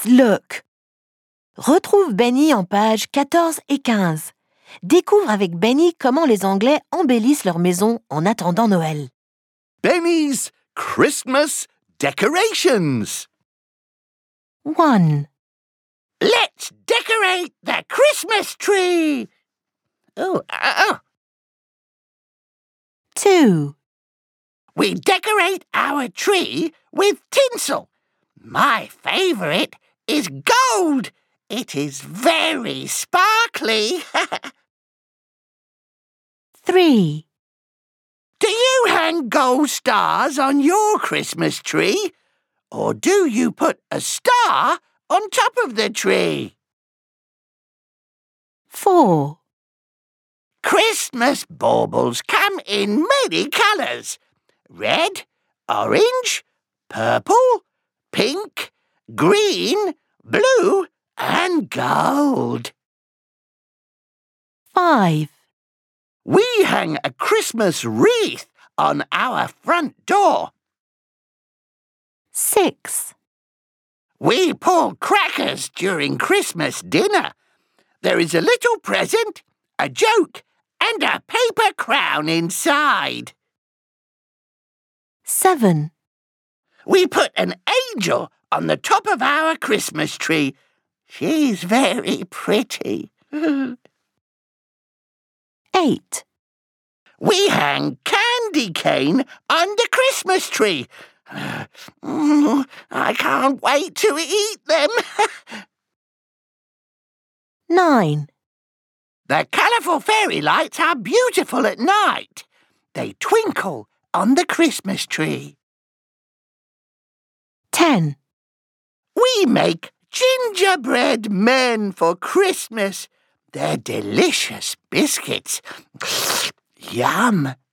look. Retrouve Benny en pages 14 et 15. Découvre avec Benny comment les Anglais embellissent leur maison en attendant Noël. Benny's Christmas decorations. 1. Let's decorate the Christmas tree. 2. We decorate our tree with tinsel. My favourite is gold. It is very sparkly. 3. Do you hang gold stars on your Christmas tree? Or do you put a star on top of the tree? 4. Christmas baubles come in many colours. Red, orange, purple, pink, green, blue and gold. 5. We hang a Christmas wreath on our front door. 6. We pull crackers during Christmas dinner. There is a little present, a joke, and a paper crown inside. 7. We put an angel on the top of our Christmas tree. She's very pretty. 8. We hang candy cane on the Christmas tree. I can't wait to eat them. 9. The colourful fairy lights are beautiful at night. They twinkle on the Christmas tree. 10. We make gingerbread men for Christmas. They're delicious biscuits. Yum.